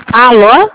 Alô?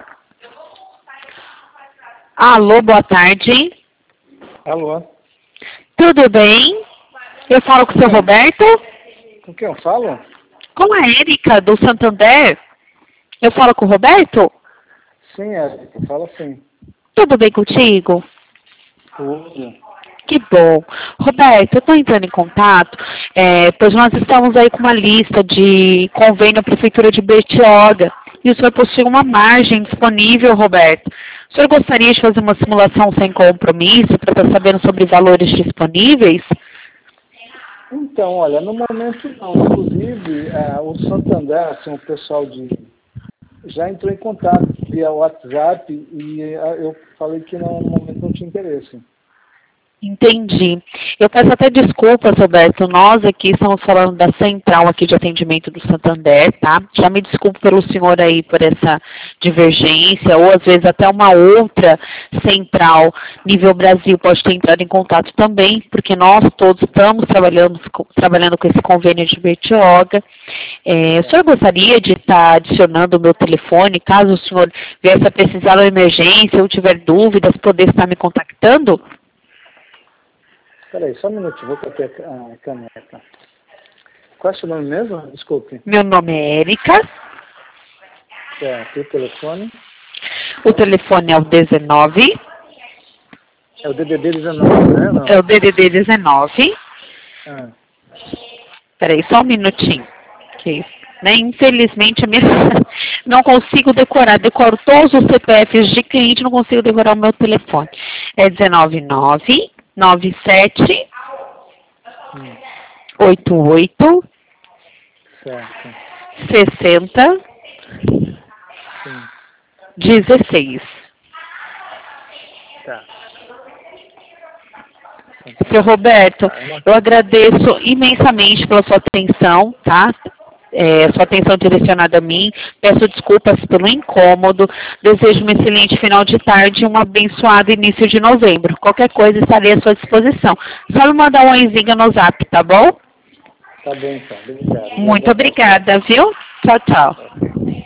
Alô, boa tarde. Alô? Tudo bem? Eu falo com o seu Roberto? Com quem eu falo? Com a Érica, do Santander. Eu falo com o Roberto? Sim, Érica, fala sim. Tudo bem contigo? Tudo. Que bom. Roberto, eu estou entrando em contato, pois nós estamos aí com uma lista de convênio à Prefeitura de Bertioga. E o senhor possui uma margem disponível, Roberto. O senhor gostaria de fazer uma simulação sem compromisso para estar sabendo sobre valores disponíveis? Então, olha, no momento não. Inclusive, o Santander, assim, o pessoal já entrou em contato via WhatsApp e eu falei que no momento não tinha interesse. Entendi. Eu peço até desculpas, Roberto. Nós aqui estamos falando da central aqui de atendimento do Santander, tá? Já me desculpo pelo senhor aí por essa divergência, ou às vezes até uma outra central nível Brasil pode ter entrado em contato também, porque nós todos estamos trabalhando com esse convênio de Bertioga. O senhor gostaria de estar adicionando o meu telefone, caso o senhor viesse a precisar de uma emergência ou tiver dúvidas, poder estar me contactando? Espera aí, só um minutinho, vou copiar a caneta. Qual é o seu nome mesmo? Desculpe. Meu nome é Érica. Certo, o telefone? O telefone é o 19. É o DDD 19, né? Não. É o DDD 19. Ah, Peraí, só um minutinho. Infelizmente, não consigo decorar. Decoro todos os CPFs de cliente, não consigo decorar o meu telefone. É 199 97 88 certo. 60 Sim, 16. tá. Seu Roberto, eu agradeço imensamente pela sua atenção, tá? Sua atenção direcionada a mim. Peço desculpas pelo incômodo. Desejo um excelente final de tarde e um abençoado início de novembro. Qualquer coisa estarei à sua disposição. Só me mandar um oizinho no zap, tá bom? Tá bom então, obrigado. Muito obrigada, viu? Tchau, tchau.